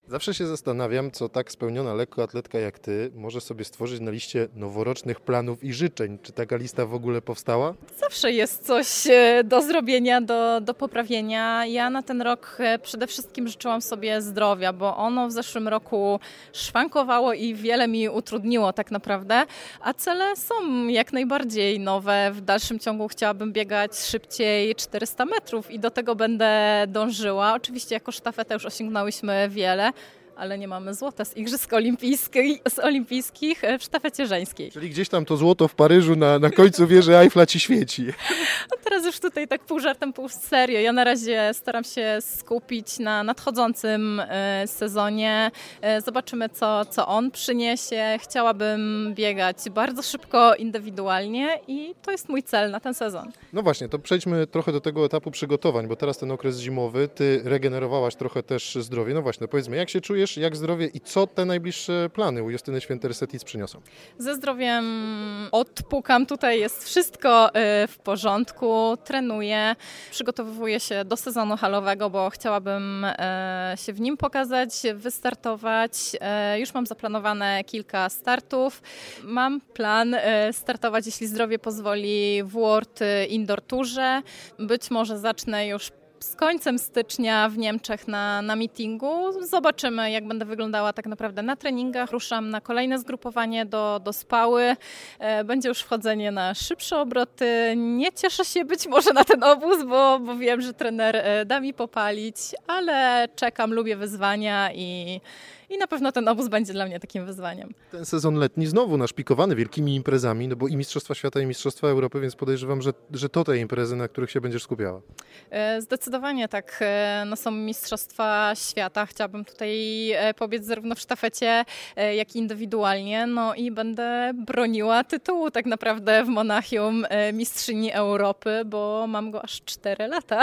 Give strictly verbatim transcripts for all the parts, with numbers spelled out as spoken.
Zawsze się zastanawiam, co tak spełniona lekkoatletka jak ty może sobie stworzyć na liście noworocznych planów i życzeń. Czy taka lista w ogóle powstała? Zawsze jest coś e, do zrobienia, do, do poprawienia. Ja na ten rok e, przede wszystkim życzyłam sobie zdrowia, bo ono w zeszłym roku szwankowało i wiele mi utrudniło tak naprawdę, a cele są jak najbardziej nowe. W dalszym ciągu chciałabym biegać szybciej czterysta metrów i do tego będę dążyła. Oczywiście jako sztafetę już osiągnęłyśmy wiele, ale nie mamy złota z Igrzysk Olimpijskich, z olimpijskich w sztafecie żeńskiej. Czyli gdzieś tam to złoto w Paryżu na, na końcu wieży Eiffla ci świeci. A teraz już tutaj tak pół żartem, pół serio. Ja na razie staram się skupić na nadchodzącym e, sezonie. E, zobaczymy, co, co on przyniesie. Chciałabym biegać bardzo szybko, indywidualnie i to jest mój cel na ten sezon. No właśnie, to przejdźmy trochę do tego etapu przygotowań, bo teraz ten okres zimowy, ty regenerowałaś trochę też zdrowie. No właśnie, powiedzmy, jak się czujesz, jak zdrowie i co te najbliższe plany u Justyny Święty-Resetic przyniosą? Ze zdrowiem odpukam, tutaj jest wszystko w porządku, trenuję, przygotowuję się do sezonu halowego, bo chciałabym się w nim pokazać, wystartować. Już mam zaplanowane kilka startów. Mam plan startować, jeśli zdrowie pozwoli, w World Indoor Tourze. Być może zacznę już z końcem stycznia w Niemczech na, na meetingu. Zobaczymy, jak będę wyglądała tak naprawdę na treningach. Ruszam na kolejne zgrupowanie do, do spały. E, będzie już wchodzenie na szybsze obroty. Nie cieszę się być może na ten obóz, bo, bo wiem, że trener e, da mi popalić, ale czekam, lubię wyzwania i I na pewno ten obóz będzie dla mnie takim wyzwaniem. Ten sezon letni znowu naszpikowany wielkimi imprezami, no bo i Mistrzostwa Świata, i Mistrzostwa Europy, więc podejrzewam, że, że to te imprezy, na których się będziesz skupiała. Zdecydowanie tak. No są Mistrzostwa Świata. Chciałabym tutaj pobiec zarówno w sztafecie, jak i indywidualnie. No i będę broniła tytułu tak naprawdę w Monachium mistrzyni Europy, bo mam go aż cztery lata.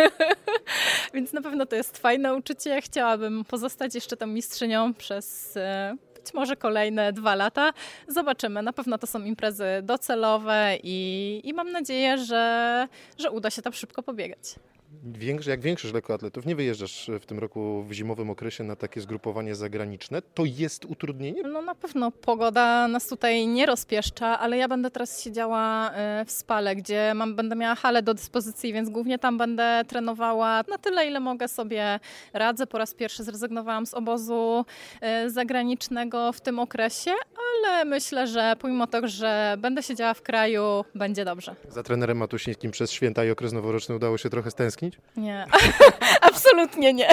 Więc na pewno to jest fajne uczucie. Chciałabym pozostać jeszcze tą mistrzynią przez być może kolejne dwa lata. Zobaczymy. Na pewno to są imprezy docelowe i, i mam nadzieję, że, że uda się tam szybko pobiegać. Większy, jak większość lekkoatletów, nie wyjeżdżasz w tym roku w zimowym okresie na takie zgrupowanie zagraniczne. To jest utrudnienie? No na pewno pogoda nas tutaj nie rozpieszcza, ale ja będę teraz siedziała w Spale, gdzie mam, będę miała halę do dyspozycji, więc głównie tam będę trenowała na tyle, ile mogę sobie radzę. Po raz pierwszy zrezygnowałam z obozu zagranicznego w tym okresie, ale myślę, że pomimo tego, że będę siedziała w kraju, będzie dobrze. Za trenerem Matusińskim przez święta i okres noworoczny udało się trochę stęsknić? Nie, absolutnie nie.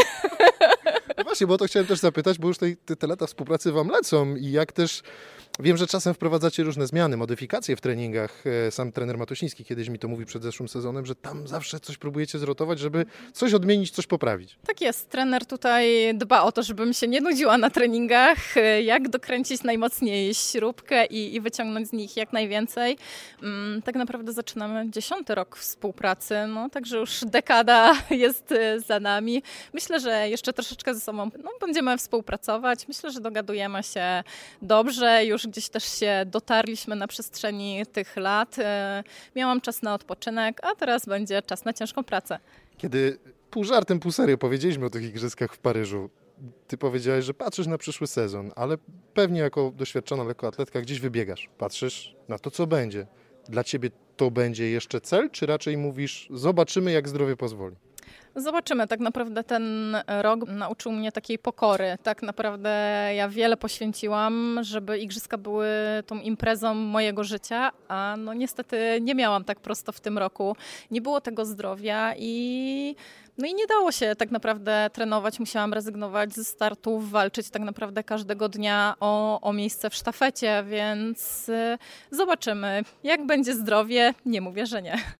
No właśnie, bo o to chciałem też zapytać, bo już te, te lata współpracy wam lecą i jak też, wiem, że czasem wprowadzacie różne zmiany, modyfikacje w treningach. Sam trener Matusiński kiedyś mi to mówił przed zeszłym sezonem, że tam zawsze coś próbujecie zrotować, żeby coś odmienić, coś poprawić. Tak jest, trener tutaj dba o to, żebym się nie nudziła na treningach, jak dokręcić najmocniej śrubkę i, i wyciągnąć z nich jak najwięcej. Tak naprawdę zaczynamy dziesiąty rok współpracy, no także już dekada jest za nami. Myślę, że jeszcze troszeczkę ze sobą no, będziemy współpracować. Myślę, że dogadujemy się dobrze. Już gdzieś też się dotarliśmy na przestrzeni tych lat. Miałam czas na odpoczynek, a teraz będzie czas na ciężką pracę. Kiedy pół żartem, pół serio powiedzieliśmy o tych igrzyskach w Paryżu, ty powiedziałeś, że patrzysz na przyszły sezon, ale pewnie jako doświadczona lekkoatletka gdzieś wybiegasz, patrzysz na to, co będzie. Dla ciebie to będzie jeszcze cel, czy raczej mówisz, zobaczymy, jak zdrowie pozwoli? Zobaczymy. Tak naprawdę ten rok nauczył mnie takiej pokory. Tak naprawdę ja wiele poświęciłam, żeby igrzyska były tą imprezą mojego życia, a no niestety nie miałam tak prosto w tym roku. Nie było tego zdrowia i no i nie dało się tak naprawdę trenować. Musiałam rezygnować ze startów, walczyć tak naprawdę każdego dnia o, o miejsce w sztafecie, więc zobaczymy. Jak będzie zdrowie, nie mówię, że nie.